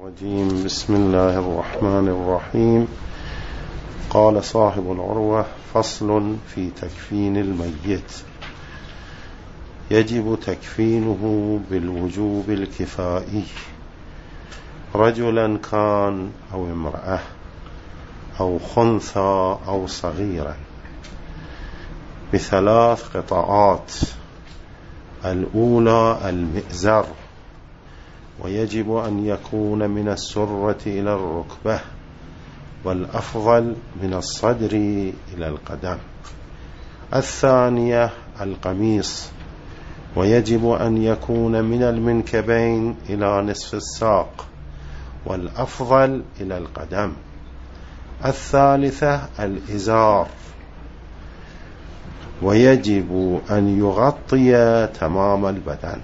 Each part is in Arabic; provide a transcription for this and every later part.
الرجيم. بسم الله الرحمن الرحيم. قال صاحب العروة: فصل في تكفين الميت. يجب تكفينه بالوجوب الكفائي، رجلا كان أو امرأة أو خنثى أو صغيرا، بثلاث قطعات. الأولى المئزر، ويجب أن يكون من السرة إلى الركبة، والأفضل من الصدر إلى القدم. الثانية القميص، ويجب أن يكون من المنكبين إلى نصف الساق، والأفضل إلى القدم. الثالثة الإزار، ويجب أن يغطي تمام البدن،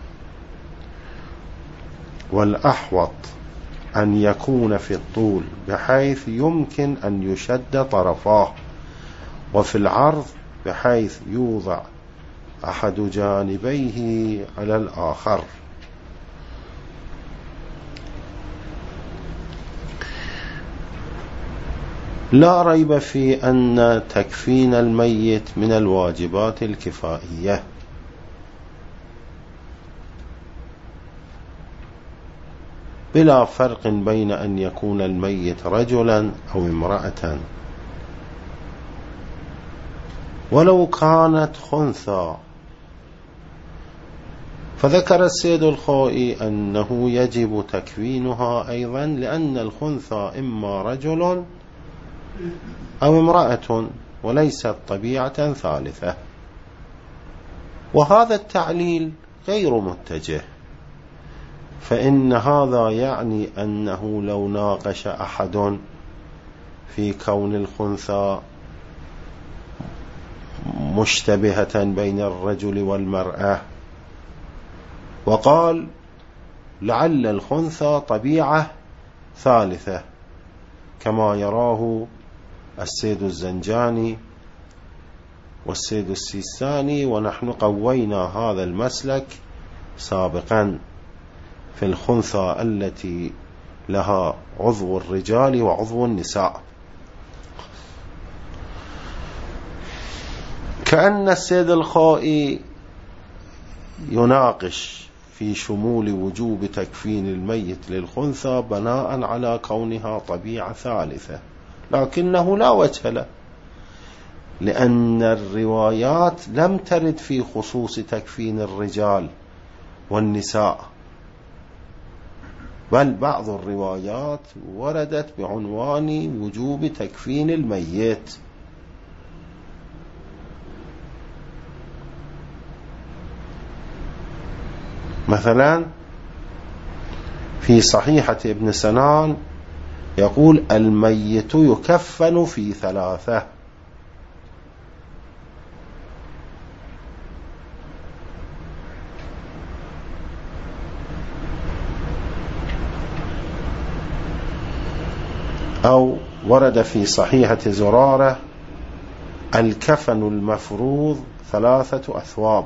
والأحوط أن يكون في الطول بحيث يمكن أن يشد طرفاه، وفي العرض بحيث يوضع أحد جانبيه على الآخر. لا ريب في أن تكفين الميت من الواجبات الكفائية، بلا فرق بين أن يكون الميت رجلا أو امرأة. ولو كانت خنثى، فذكر السيد الخوئي أنه يجب تكفينها أيضا، لأن الخنثى إما رجل أو امرأة، وليست طبيعة ثالثة. وهذا التعليل غير متجه، فإن هذا يعني أنه لو ناقش أحد في كون الخنثى مشتبهة بين الرجل والمرأة، وقال لعل الخنثى طبيعة ثالثة كما يراه السيد الزنجاني والسيد السيستاني، ونحن قوينا هذا المسلك سابقا في الخنثى التي لها عضو الرجال وعضو النساء. كأن السيد الخوئي يناقش في شمول وجوب تكفين الميت للخنثى بناء على كونها طبيعة ثالثة، لكنه لا وجه له، لأن الروايات لم ترد في خصوص تكفين الرجال والنساء، بل بعض الروايات وردت بعنوان وجوب تكفين الميت. مثلا في صحيحة ابن سنان يقول: الميت يكفن في ثلاثة. أو ورد في صحيحة زرارة: الكفن المفروض 3 أثواب.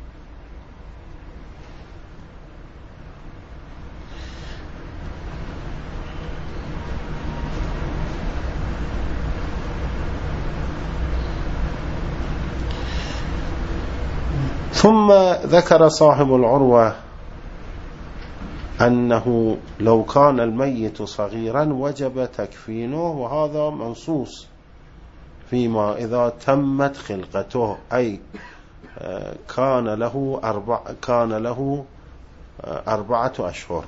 ثم ذكر صاحب العروة أنه لو كان الميت صغيرا وجب تكفينه، وهذا منصوص فيما إذا تمت خلقته، أي كان له 4 أشهر،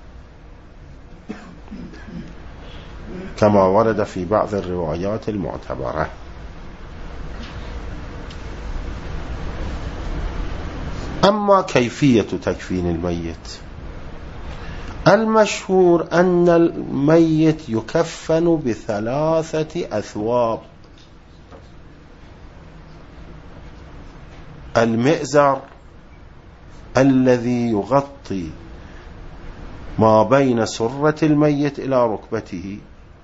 كما ورد في بعض الروايات المعتبرة. أما كيفية تكفين الميت، المشهور أن الميت يكفن ب3 أثواب: المئزر الذي يغطي ما بين سرة الميت إلى ركبته،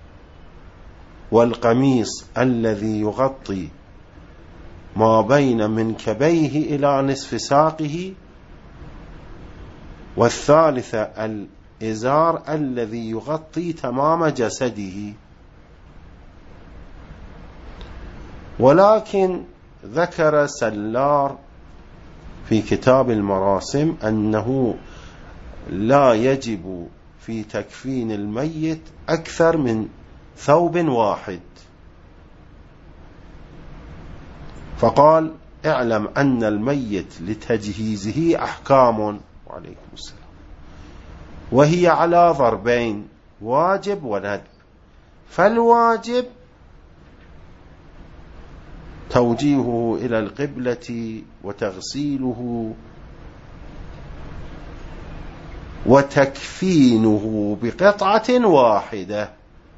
والقميص الذي يغطي ما بين منكبيه إلى نصف ساقه، والثالثة الإزار الذي يغطي تمام جسده. ولكن ذكر سلار في كتاب المراسم أنه لا يجب في تكفين الميت أكثر من ثوب واحد، فقال: اعلم أن الميت لتجهيزه أحكام، وعليكم السلام، وهي على ضربين: واجب وندب. فالواجب توجيهه إلى القبلة وتغسيله وتكفينه بقطعة واحدة.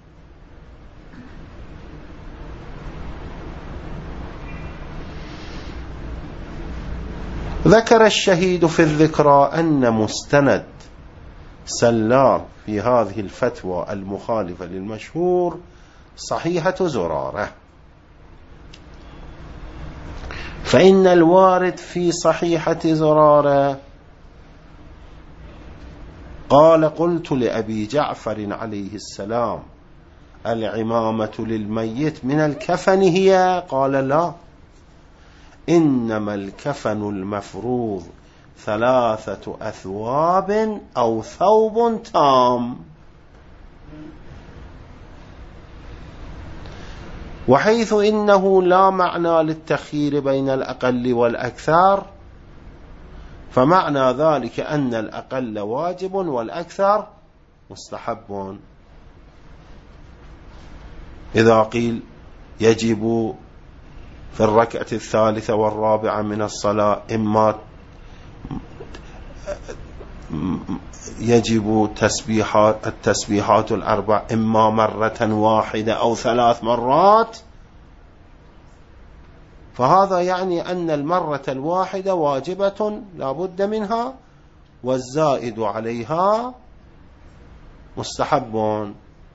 ذكر الشهيد في الذكرى أن مستند سلار في هذه الفتوى المخالفة للمشهور صحيحة زرارة، فإن الوارد في صحيحة زرارة قال: قلت لأبي جعفر عليه السلام: العمامة للميت من الكفن هي؟ قال: لا، إنما الكفن المفروض 3 أثواب أو ثوب تام. وحيث إنه لا معنى للتخيير بين الأقل والأكثر، فمعنى ذلك أن الأقل واجب والأكثر مستحب. إذا قيل يجب في الركعة 3 والرابعة من الصلاة إما يجب التسبيحات 4 إما مرة واحدة أو 3 مرات، فهذا يعني أن المرة الواحدة واجبة لا بد منها، والزائد عليها مستحب.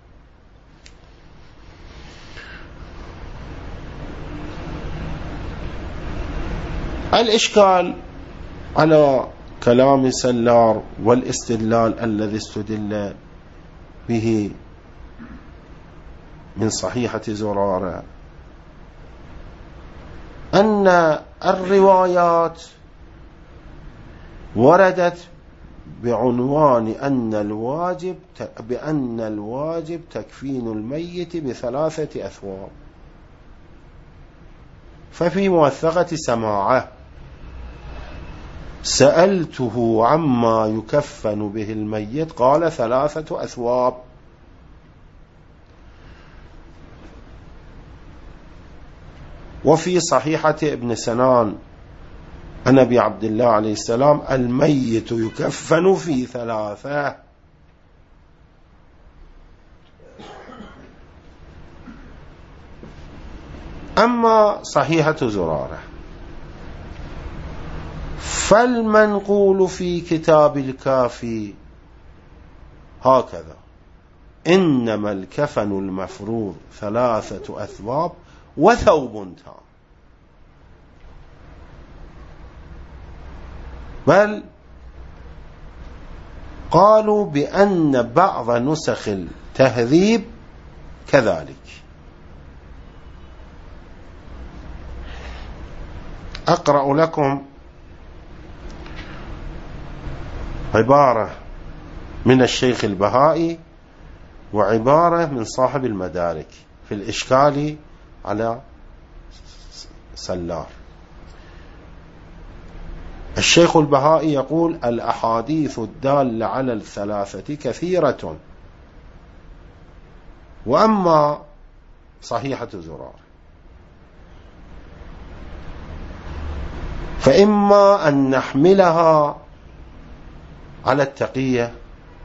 الإشكال على كلام سلار والاستدلال الذي استدل به من صحيحة زرارة أن الروايات وردت بعنوان بأن الواجب تكفين الميت ب3 أثواب. ففي موثقة سماعة سألته عما يكفن به الميت قال 3 أثواب. وفي صحيحة ابن سنان عن أبي عبد الله عليه السلام: الميت يكفن في 3. أما صحيحة زرارة فالمنقول في كتاب الكافي هكذا: إنما الكفن المفروض 3 أثواب وثوب تام. بل قالوا بأن بعض نسخ التهذيب كذلك. أقرأ لكم عبارة من الشيخ البهائي وعبارة من صاحب المدارك في الإشكال على سلار. الشيخ البهائي يقول: الأحاديث الدالة على 3 كثيرة، وأما صحيحة زرار فإما أن نحملها على التقية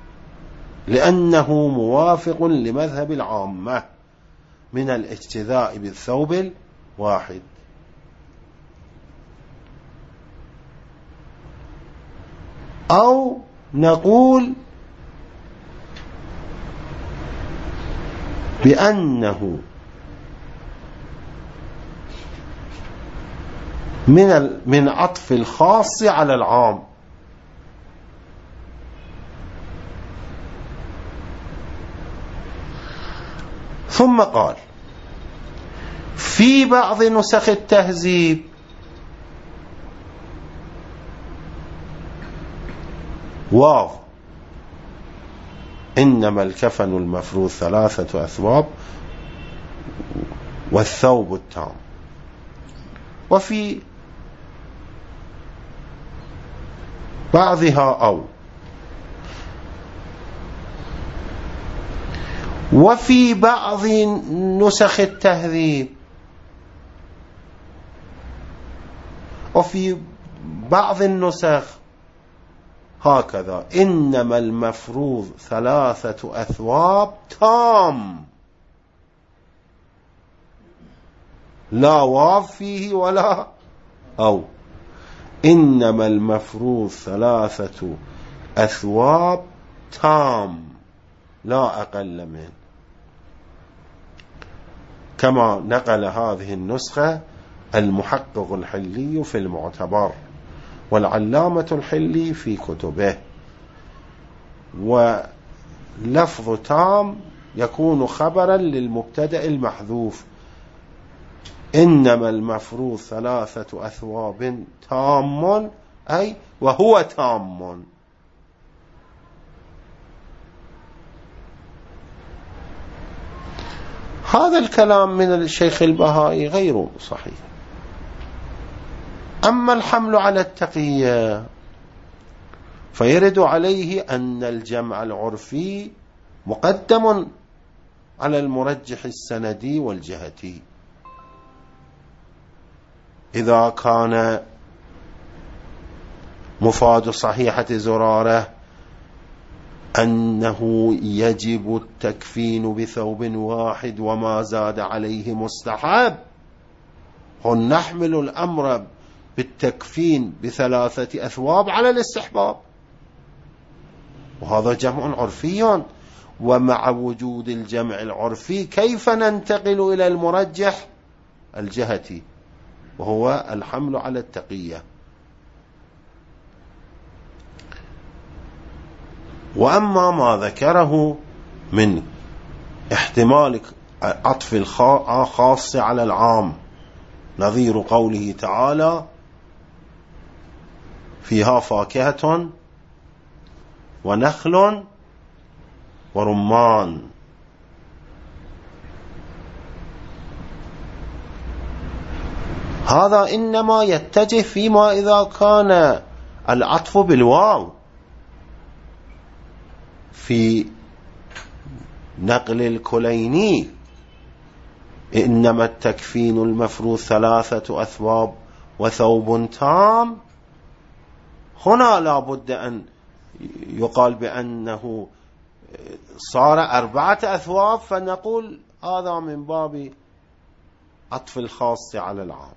لأنه موافق لمذهب العامة من الاجتزاء بالثوب الواحد، أو نقول بأنه من عطف الخاص على العام، ثم قال في بعض نسخ التهذيب واو إنما الكفن المفروض 3 أثواب والثوب التام، وفي بعضها أو، وفي بعض نسخ التهذيب، وفي بعض النسخ هكذا إنما المفروض 3 أثواب تام، لا واو فيه ولا أو، إنما المفروض 3 أثواب تام لا أقل منه، كما نقل هذه النسخة المحقق الحلي في المعتبر والعلامة الحلي في كتبه. ولفظ تام يكون خبرا للمبتدأ المحذوف، إنما المفروض 3 أثواب تام، أي وهو تام. هذا الكلام من الشيخ البهائي غير صحيح. أما الحمل على التقية فيرد عليه أن الجمع العرفي مقدم على المرجح السندي والجهتي. إذا كان مفاد صحيحة زرارة أنه يجب التكفين بثوب واحد وما زاد عليه مستحب، نحمل الأمر بالتكفين ب3 أثواب على الاستحباب، وهذا جمع عرفي. ومع وجود الجمع العرفي كيف ننتقل إلى المرجح الجهتي وهو الحمل على التقية؟ وأما ما ذكره من احتمال عطف الخاص على العام نظير قوله تعالى فيها فاكهة ونخل ورمان، هذا إنما يتجه فيما إذا كان العطف بالواو في نقل الكليني إنما التكفين المفروض 3 أثواب وثوب تام، هنا لا بد أن يقال بأنه صار 4 أثواب، فنقول هذا من باب عطف الخاص على العام.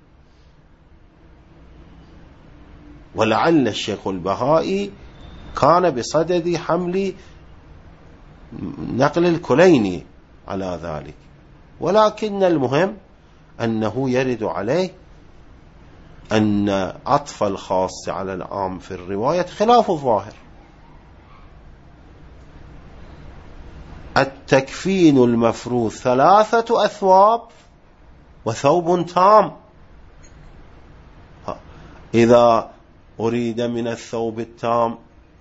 ولعل الشيخ البهائي كان بصدد حمل نقل الكليني على ذلك، ولكن المهم أنه يرد عليه أن عطف الخاص على العام في الرواية خلاف الظاهر. التكفين المفروض 3 أثواب وثوب تام، إذا أريد من الثوب التام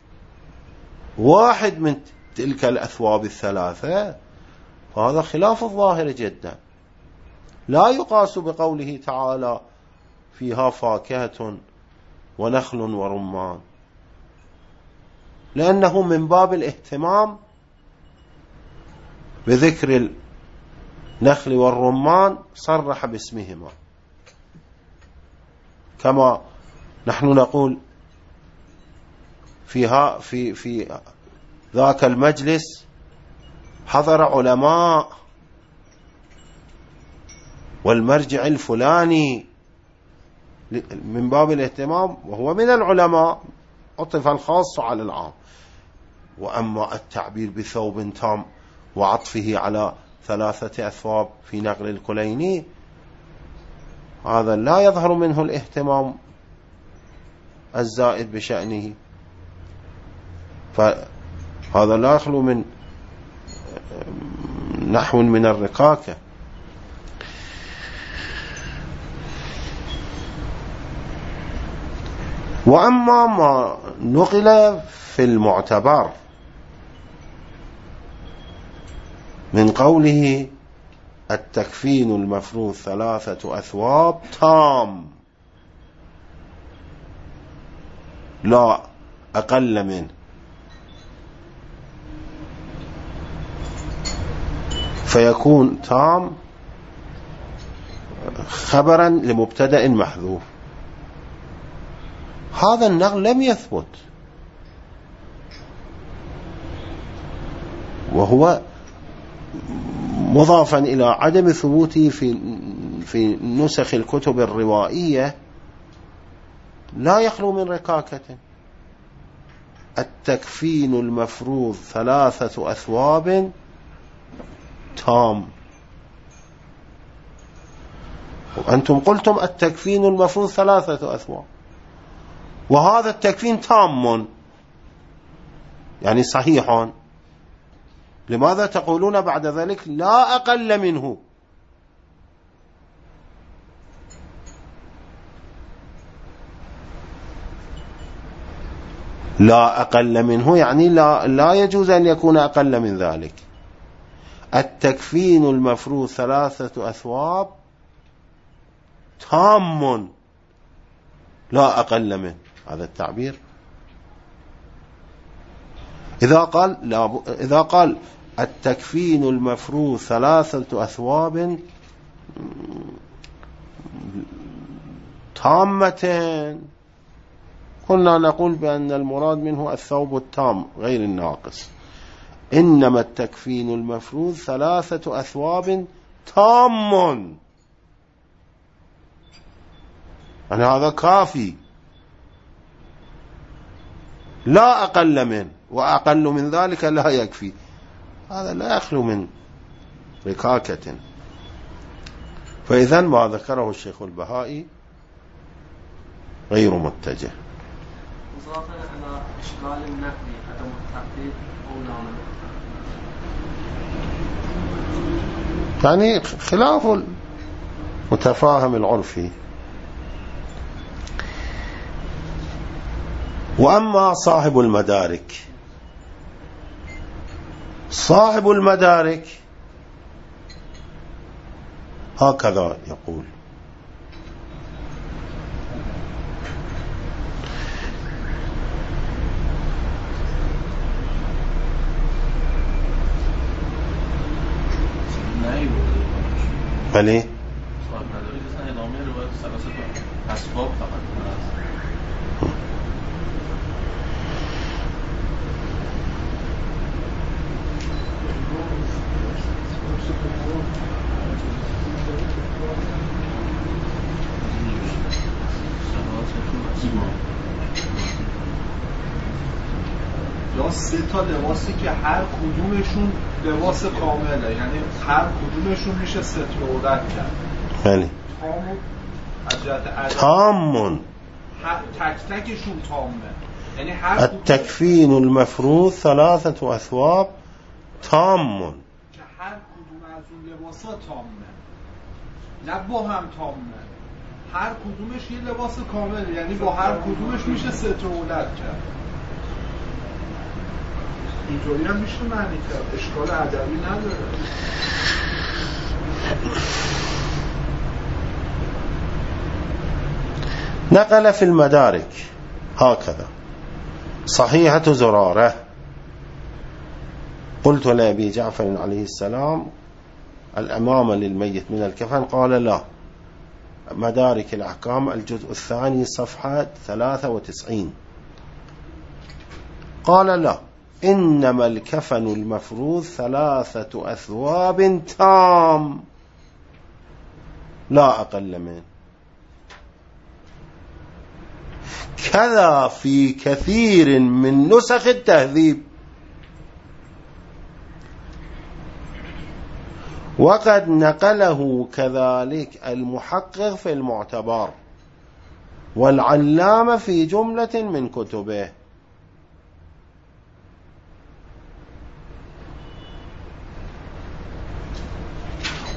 واحد من تلك الأثواب ال3 فهذا خلاف الظاهر جدا، لا يقاس بقوله تعالى فيها فاكهة ونخل ورمان، لأنه من باب الاهتمام بذكر النخل والرمان صرح باسمهما، كما نحن نقول في ذاك المجلس حضر علماء والمرجع الفلاني من باب الاهتمام، وهو من العلماء، عطف الخاص على العام. وأما التعبير بثوب تام وعطفه على 3 أثواب في نقل الكليني هذا لا يظهر منه الاهتمام الزائد بشأنه، فهذا لا يخلو من نحو من الركاكة. وأما ما نقل في المعتبر من قوله التكفين المفروض 3 أثواب تام لا أقل منه، فيكون تام خبرا لمبتدأ محذوف. هذا النقل لم يثبت، وهو مضافا إلى عدم ثبوته في نسخ الكتب الروائية لا يخلو من ركاكة. التكفين المفروض 3 أثواب تام، وأنتم قلتم التكفين المفروض 3 أثواب، وهذا التكفين تام يعني صحيح، لماذا تقولون بعد ذلك لا أقل منه؟ لا أقل منه يعني لا يجوز أن يكون أقل من ذلك. التكفين المفروض 3 أثواب تام لا أقل منه، هذا التعبير. إذا قال التكفين المفروض 3 أثواب تامة، كنا نقول بأن المراد منه الثوب التام غير الناقص، إنما التكفين المفروض 3 أثواب تام، يعني هذا كافي لا أقل منه، وأقل من ذلك لا يكفي، هذا لا يخلو من ركاكة. فإذن ما ذكره الشيخ البهائي غير متجه. مضافا على إشكال النقل عدم التحديد أو يعني خلاف المتفاهم العرفي. وأما صاحب المدارك، صاحب المدارك هكذا يقول: بله یا 3 تا لباسی که هر کدومشون لباس کامله، یعنی هر کدومشون میشه ستر عورت کرد. بله تام، تک تکشون تامه، یعنی هر التكفين المفروض 3 أثواب تام، که هر کدوم از اون لباسا تامه، نه با هم تامه، هر کدومش یه لباس کامل، یعنی با هر کدومش میشه ستر عورت کرد. اینطوری هم میشه معنی کرد، اشکال ادبی نداره. نقل في المدارك هكذا: صحيحة زرارة، قلت لأبي جعفر عليه السلام الأمامة للميت من الكفن، قال لا. مدارك الأحكام الجزء الثاني صفحة 93، قال لا، إنما الكفن المفروض 3 أثواب تام لا أقل منه. كذا في كثير من نسخ التهذيب، وقد نقله كذلك المحقق في المعتبر والعلامة في جملة من كتبه.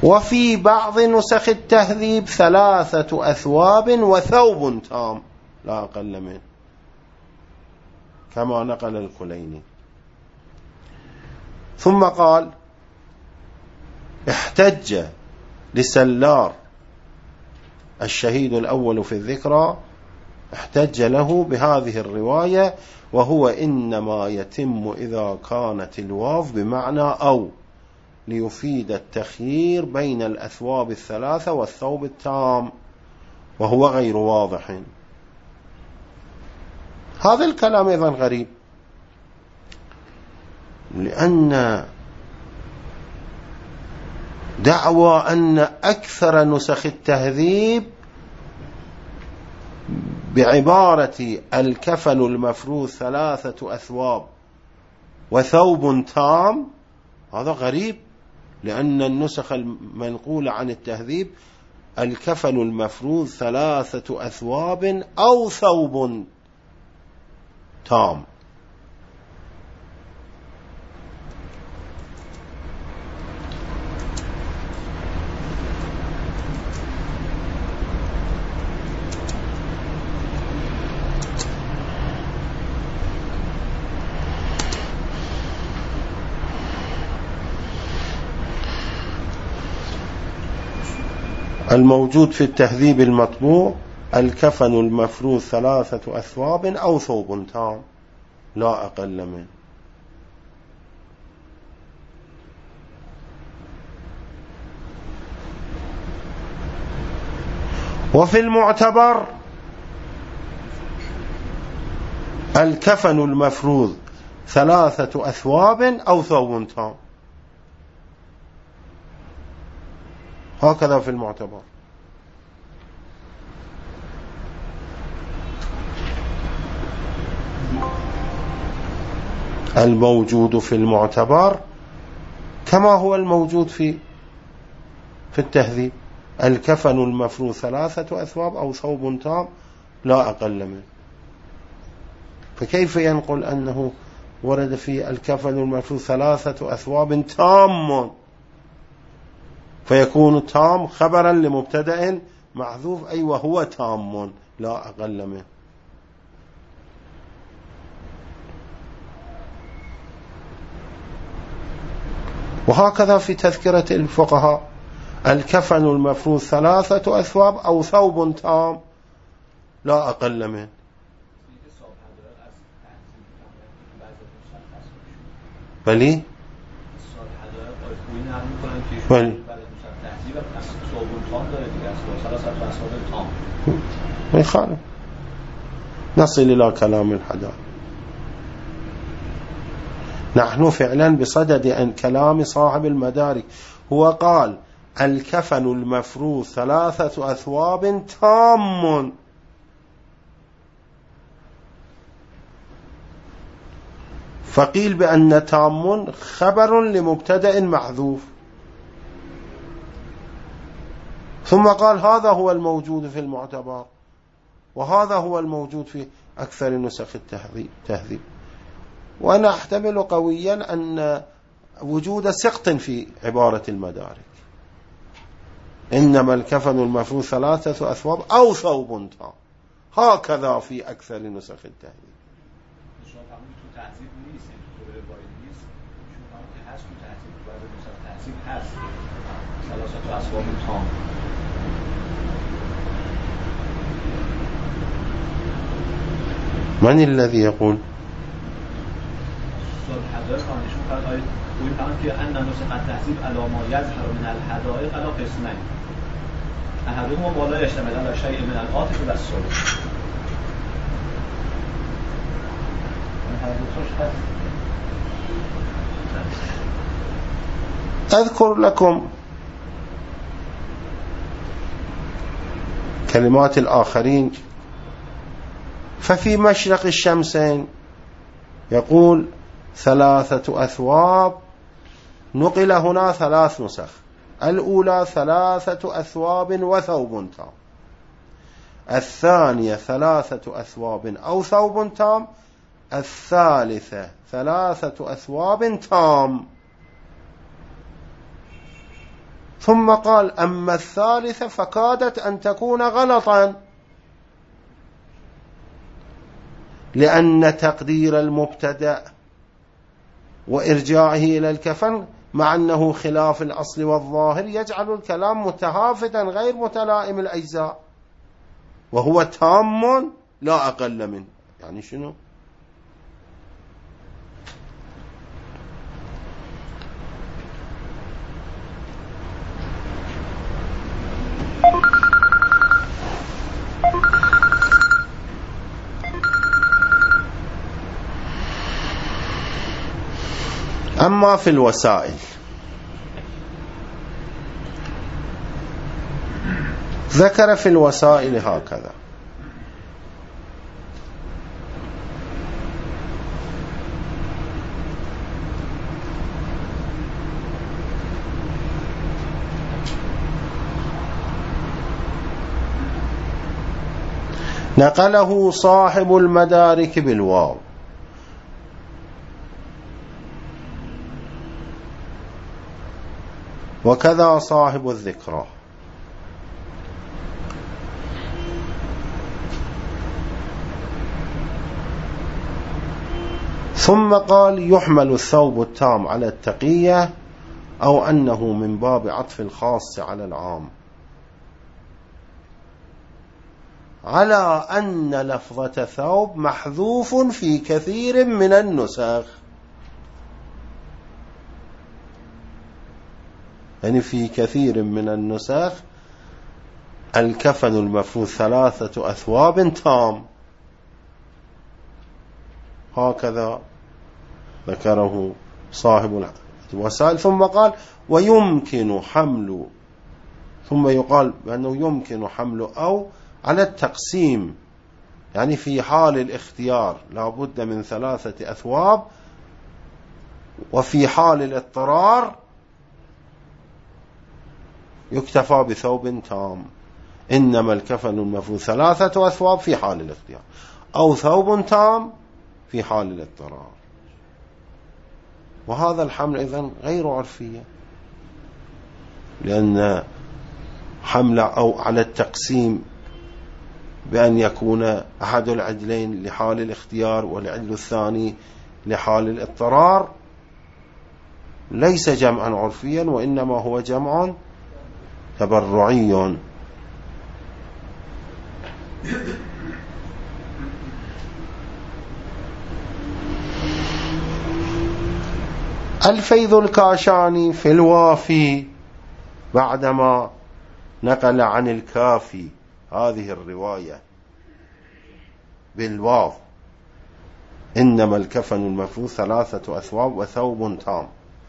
وفي بعض نسخ التهذيب 3 أثواب وثوب تام لا أقل منه، كما نقل الكليني. ثم قال: احتج لسلار الشهيد الأول في الذكرى، احتج له بهذه الرواية، وهو إنما يتم إذا كانت الواو بمعنى أو، ليفيد التخيير بين الأثواب 3 والثوب التام، وهو غير واضح. هذا الكلام أيضا غريب، لأن دعوى أن أكثر نسخ التهذيب بعبارة الكفن المفروض 3 أثواب وثوب تام، هذا غريب، لأن النسخ المنقولة عن التهذيب الكفن المفروض 3 أثواب أو ثوب تام. الموجود في التهذيب المطبوع الكفن المفروض 3 أثواب أو ثوب تام لا أقل منه. وفي المعتبر الكفن المفروض 3 أثواب أو ثوب تام، هكذا في المعتبر. الموجود في المعتبر كما هو الموجود في التهذيب، الكفن المفروض 3 أثواب أو ثوب تام لا أقل منه. فكيف ينقل أنه ورد في الكفن المفروض 3 أثواب تام، فيكون تام خبرا لمبتدأ محذوف، أي وهو تام لا أقل منه. وهكذا في تذكرة الفقهاء الكفن المفروض 3 أثواب أو ثوب تام لا أقل منه. بلي يخالف. نصل إلى كلام الحداد. نحن فعلا بصدد أن كلام صاحب المدارك، هو قال الكفن المفروض 3 أثواب تام، فقيل بأن تام خبر لمبتدأ محذوف، ثم قال هذا هو الموجود في المعتبر، وهذا هو الموجود في أكثر نسخ التهذيب. وأنا أحتمل قويا أن وجود سقط في عبارة المدارك، إنما الكفن المفروض 3 أثواب أو ثوب تام، هكذا في أكثر نسخ التهذيب. من الذي يقول؟ أن نسخ التهذيب على ما يظهر من الحدائق على قسمين، أحدهما ما لا يشتمل على شيء من العاطف والسلوك. أذكر لكم كلمات الآخرين. ففي مشرق الشمسين يقول 3 أثواب، نقل هنا 3 نسخ، الأولى 3 أثواب وثوب تام، الثانية 3 أثواب أو ثوب تام، الثالثة 3 أثواب تام. ثم قال أما الثالثة فكادت أن تكون غلطا، لأن تقدير المبتدأ وإرجاعه إلى الكفن مع أنه خلاف الأصل والظاهر يجعل الكلام متهافتا غير متلائم الأجزاء، وهو تام لا أقل منه. يعني شنو؟ أما في الوسائل ذكر في الوسائل هكذا: نقله صاحب المدارك بالواو، وكذا صاحب الذكرى. ثم قال: يحمل الثوب التام على التقية، أو أنه من باب عطف الخاص على العام، على أن لفظة ثوب محذوف في كثير من النسخ. يعني في كثير من النسخ الكفن المفروض 3 أثواب تام، هكذا ذكره صاحب الوسائل. ثم قال: ويمكن حمل، ثم يقال بأنه يمكن حمل أو على التقسيم، يعني في حال الاختيار لا بد من 3 أثواب، وفي حال الاضطرار يكتفى بثوب تام. إنما الكفن المفروض 3 أثواب في حال الاختيار، أو ثوب تام في حال الاضطرار. وهذا الحمل إذن غير عرفية، لأن حمل أو على التقسيم بأن يكون أحد العدلين لحال الاختيار والعدل الثاني لحال الاضطرار ليس جمعا عرفيا، وإنما هو جمع تبرعي. الفيض الكاشاني في الوافي بعدما نقل عن الكافي هذه الرواية بالواو: إنما الكفن المفروض 3 أثواب وثوب تام،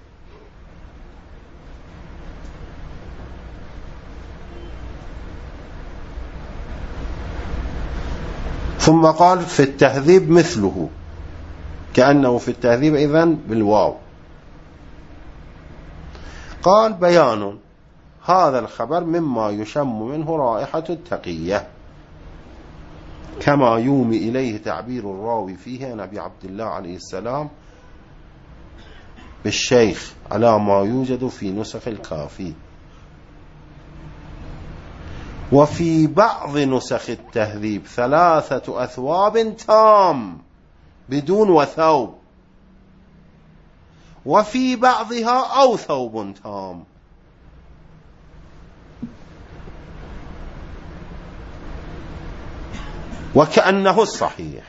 ثم قال في التهذيب مثله، كأنه في التهذيب إذن بالواو. قال: بيان هذا الخبر مما يشم منه رائحة التقية، كما يومي إليه تعبير الراوي فيه عن أبي عبد الله عليه السلام بالشيخ على ما يوجد في نسخ الكافي. وفي بعض نسخ التهذيب 3 أثواب تام بدون وثوب، وفي بعضها أو ثوب تام. وكأنه الصحيح.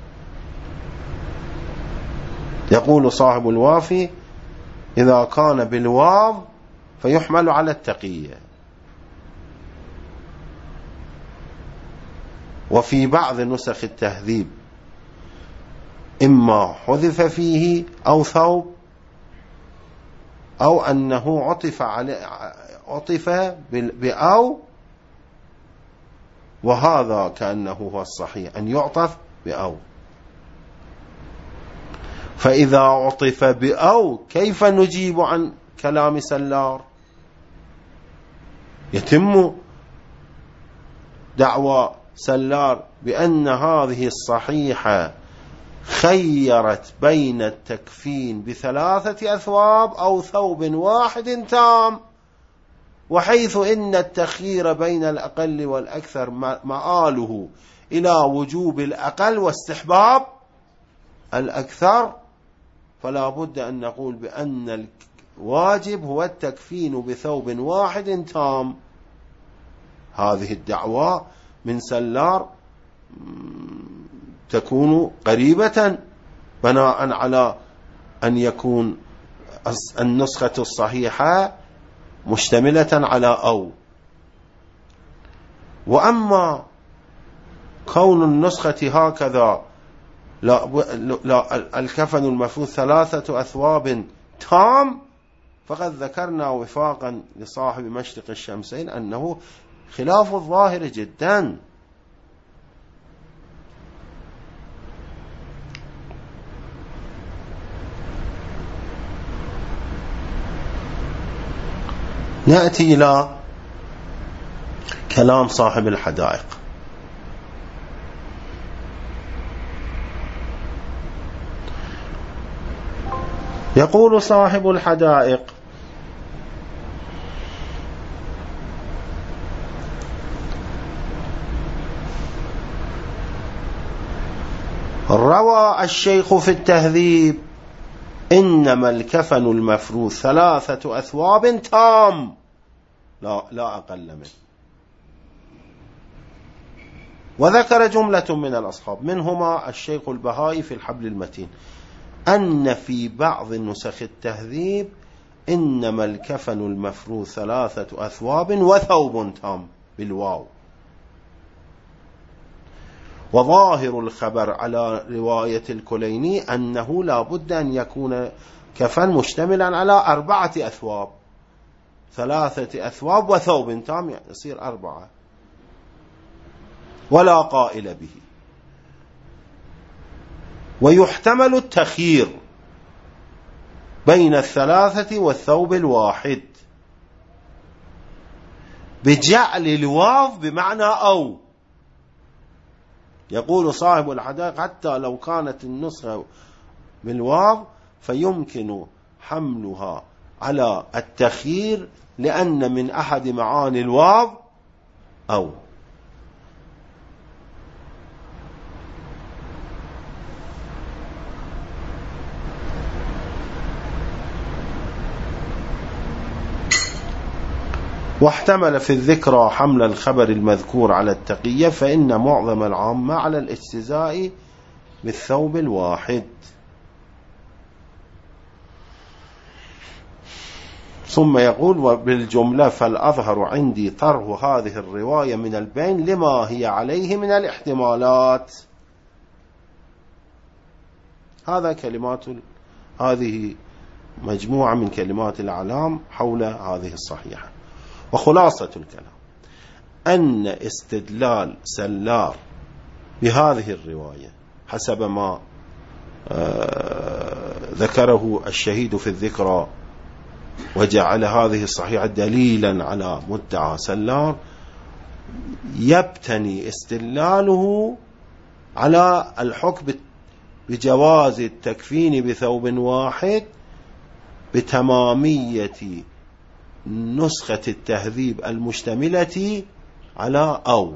يقول صاحب الوافي: إذا كان بالواو فيحمل على التقية، وفي بعض نسخ التهذيب إما حذف فيه أو ثوب، أو أنه عطف بأو، وهذا كأنه هو الصحيح أن يعطف بأو. فإذا عطف بأو كيف نجيب عن كلام سلار؟ يتم دعوى سلار بأن هذه الصحيحة خيرت بين التكفين ب3 أثواب أو ثوب واحد تام، وحيث إن التخيير بين الأقل والأكثر مآله إلى وجوب الأقل واستحباب الأكثر، فلا بد أن نقول بأن الواجب هو التكفين بثوب واحد تام. هذه الدعوة من سلار تكون قريبة بناء على أن يكون النسخة الصحيحة مشتملة على أو. وأما كون النسخة هكذا لا الكفن المفروض 3 أثواب تام، فقد ذكرنا وفاقا لصاحب مشرق الشمسين أنه خلاف الظاهر جدا. نأتي إلى كلام صاحب الحدائق. يقول صاحب الحدائق: روى الشيخ في التهذيب: إنما الكفن المفروض 3 أثواب تام لا أقل منه. وذكر جملة من الأصحاب منهما الشيخ البهائي في الحبل المتين أن في بعض نسخ التهذيب إنما الكفن المفروض 3 أثواب وثوب تام بالواو. وظاهر الخبر على رواية الكليني أنه لا بد أن يكون كفن مشتملا على 4 أثواب، 3 أثواب وثوب تام يصير 4، ولا قائل به. ويحتمل التخيير بين 3 والثوب الواحد بجعل الواو بمعنى أو. يقول صاحب الحدائق: حتى لو كانت النسخة بالواو فيمكن حملها على التخيير، لأن من أحد معاني الواو أو. واحتمل في الذكرى حمل الخبر المذكور على التقية، فإن معظم العامة على الاجتزاء بالثوب الواحد. ثم يقول: وبالجملة فالأظهر عندي طرح هذه الرواية من البين لما هي عليه من الاحتمالات. هذه مجموعة من كلمات الأعلام حول هذه الصحيحة. وخلاصة الكلام أن استدلال سلار بهذه الرواية حسب ما ذكره الشهيد في الذكرى وجعل هذه الصحيحة دليلا على مدعى سلار، يبتني استدلاله على الحكم بجواز التكفين بثوب واحد بتمامية نسخة التهذيب المشتملة على أو.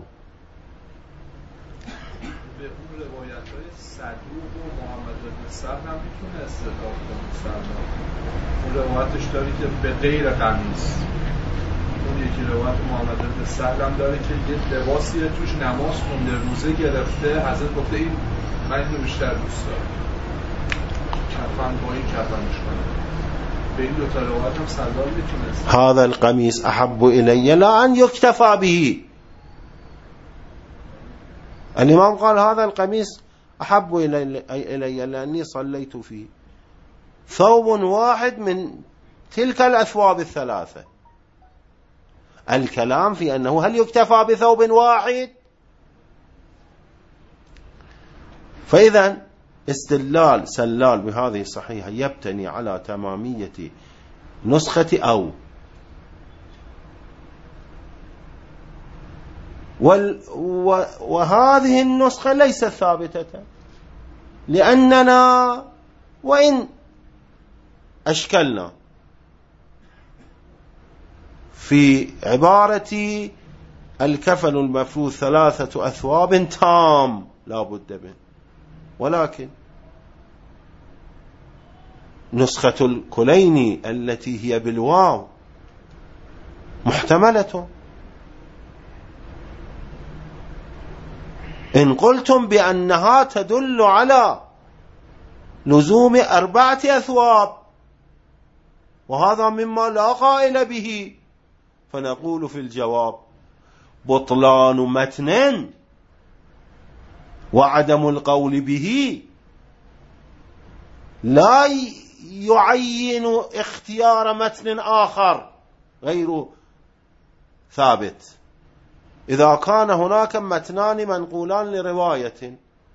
به اون روایت‌های صدوق و محمد بن سعد هم میتونه استدلال کنه. اون روایتش داره که به غیر قمیص، اون یکی روایت محمد بن سعد هم داره که یه لباسیه توش نماز خونده، روزه گرفته، حضرت گفته این من اینو بیشتر دوست دارم، کفن با این کفنش کنه. هذا القميص أحب إلي لا أن يكتفى به. الإمام قال هذا القميص أحب إلي لأني صليت فيه. ثوب واحد من تلك الأثواب 3. الكلام في أنه هل يكتفى بثوب واحد؟ فإذا استدلال سلال بهذه الصحيحة يبتني على تمامية نسخة أو. وهذه النسخة ليست ثابتة، لأننا وإن أشكلنا في عبارة الكفن المفروض 3 أثواب تام لا بد منه، ولكن نسخة الكليني التي هي بالواو محتملة. إن قلتم بأنها تدل على لزوم 4 أثواب وهذا مما لا قائل به، فنقول في الجواب بطلان متن وعدم القول به لا يعين اختيار متن آخر غير ثابت. إذا كان هناك متنان منقولان لرواية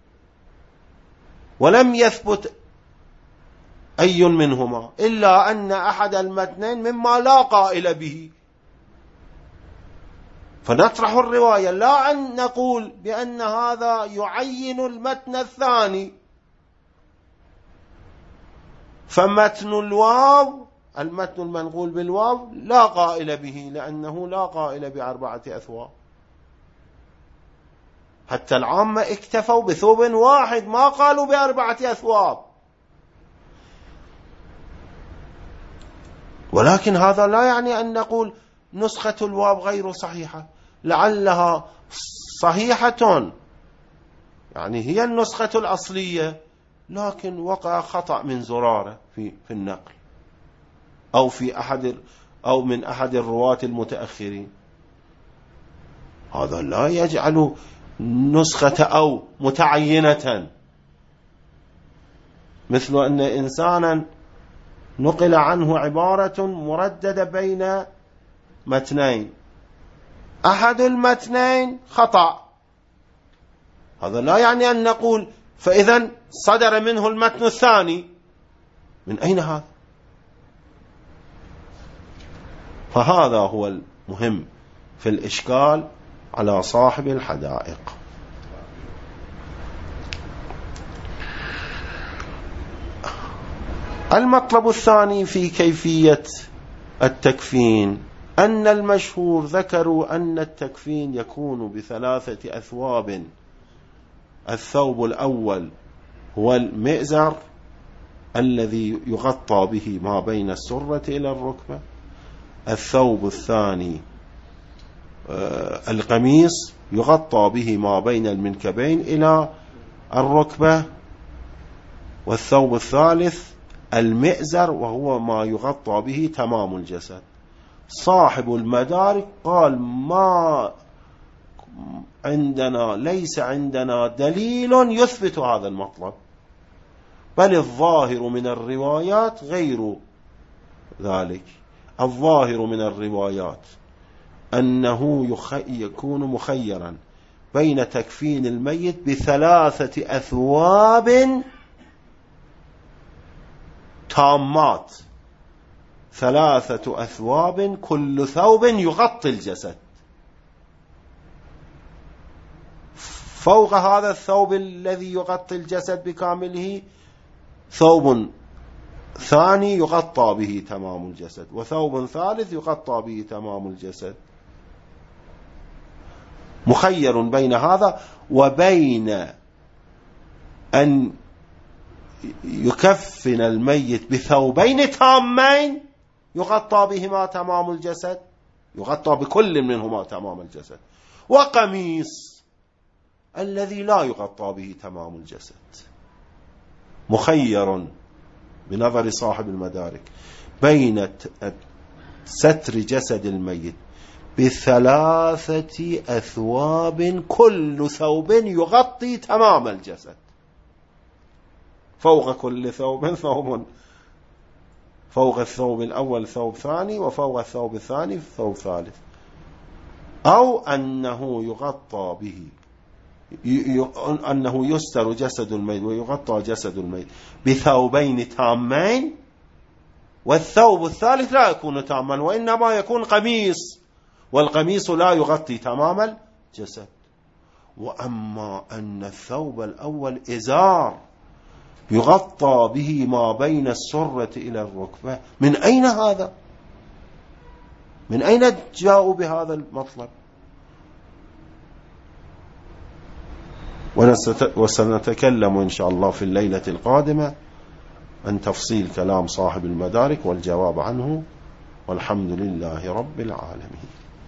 ولم يثبت أي منهما إلا أن أحد المتنين مما لا قائل به، فنطرح الرواية لا أن نقول بأن هذا يعين المتن الثاني. فمتن الواو المتن المنقول بالواو لا قائل به لأنه لا قائل ب4 أثواب. حتى العامة اكتفوا بثوب واحد ما قالوا ب4 أثواب، ولكن هذا لا يعني أن نقول نسخة الواو غير صحيحة، لعلها صحيحة يعني هي النسخة الأصلية، لكن وقع خطأ من زرارة في النقل أو من أحد الرواة المتأخرين. هذا لا يجعل نسخة أو متعينة، مثل أن إنسانا نقل عنه عبارة مرددة بين متنين، أحد المتنين خطأ، هذا لا يعني أن نقول فإذا صدر منه المتن الثاني. من أين هذا؟ فهذا هو المهم في الإشكال على صاحب الحدائق. المطلب الثاني في كيفية التكفين أن المشهور ذكروا أن التكفين يكون ب3 أثواب. الثوب الأول هو المئزر الذي يغطى به ما بين السرة إلى الركبة. الثوب الثاني القميص يغطى به ما بين المنكبين إلى الركبة. والثوب الثالث المئزر وهو ما يغطى به تمام الجسد. صاحب المدارك قال ما عندنا ليس عندنا دليل يثبت هذا المطلب، بل الظاهر من الروايات غير ذلك. الظاهر من الروايات أنه يكون مخيرا بين تكفين الميت ب3 أثواب تامات، 3 أثواب كل ثوب يغطي الجسد. فوق هذا الثوب الذي يغطي الجسد بكامله ثوب ثاني يغطى به تمام الجسد، وثوب ثالث يغطى به تمام الجسد. مخير بين هذا وبين أن يكفن الميت بثوبين تامين يغطى بهما تمام الجسد، يغطى بكل منهما تمام الجسد، وقميص الذي لا يغطى به تمام الجسد. مخير بنظر صاحب المدارك بين ستر جسد الميت ب3 أثواب كل ثوب يغطي تمام الجسد، فوق كل ثوب ثوب، فوق الثوب الأول ثوب ثاني، وفوق الثوب الثاني ثوب ثالث. أو أنه يغطى به أنه يستر جسد الميت ويغطى جسد الميت بثوبين تامين، والثوب الثالث لا يكون تاما وإنما يكون قميص، والقميص لا يغطي تمام الجسد. وأما أن الثوب الأول إزار يغطى به ما بين السرة إلى الركبة، من أين هذا؟ من أين جاءوا بهذا المطلب؟ وسنتكلم إن شاء الله في الليلة القادمة عن تفصيل كلام صاحب المدارك والجواب عنه، والحمد لله رب العالمين.